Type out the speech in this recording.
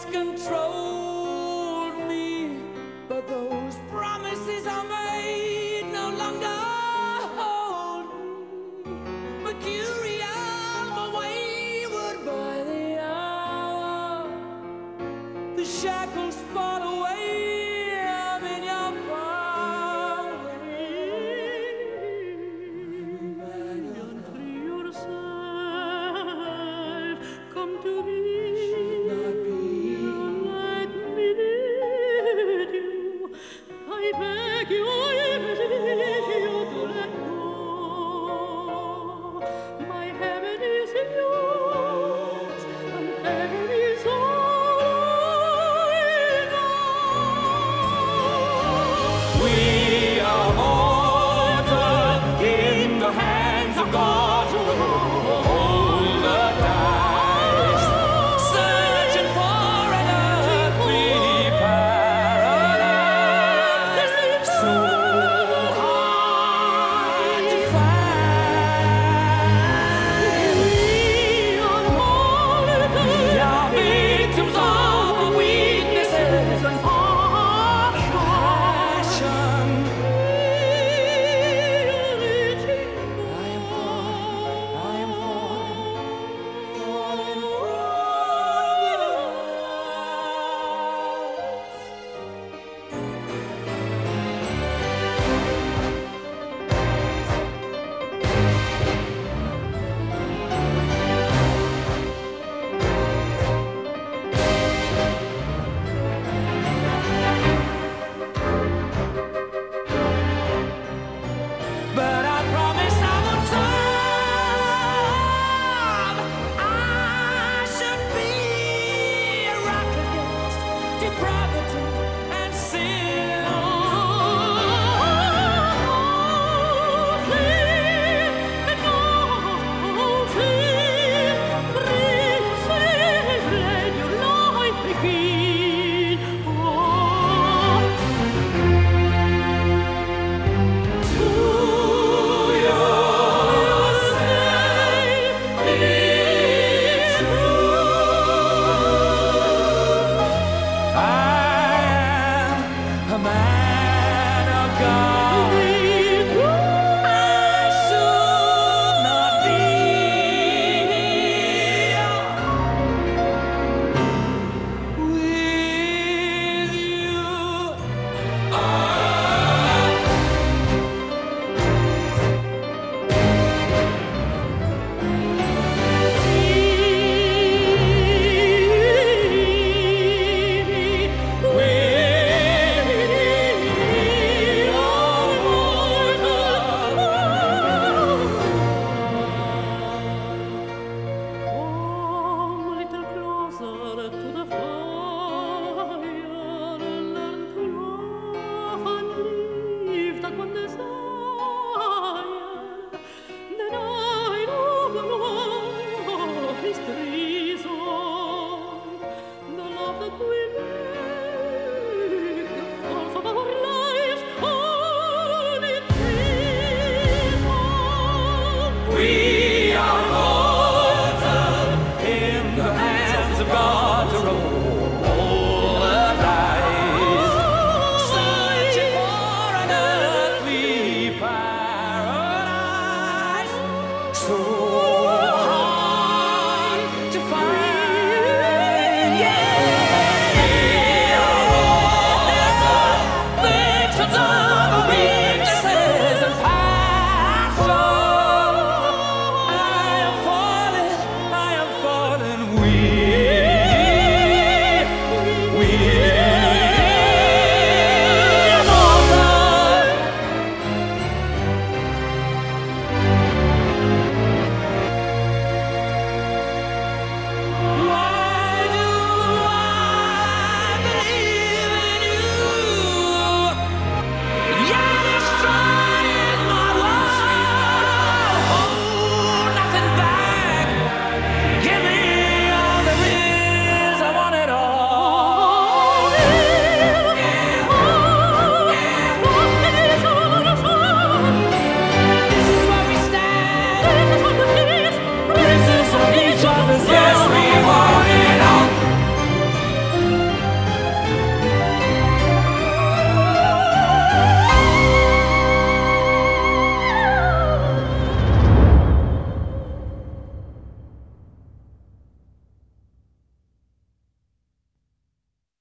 once controlled me, but those promises I made no longer hold me. Mercurial, my wayward by the hour, the shackles fall away. I'm in your power. You're free yourself. Come to me. Let me lead you. I beg you, I beseech you to let go. My heaven is yours, and heaven is all I know. We are mortal in the hands of God.